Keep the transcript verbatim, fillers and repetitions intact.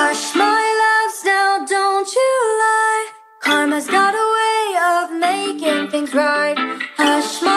Hush, my loves, now don't you lie. Karma's got a way of making things right. Hush, my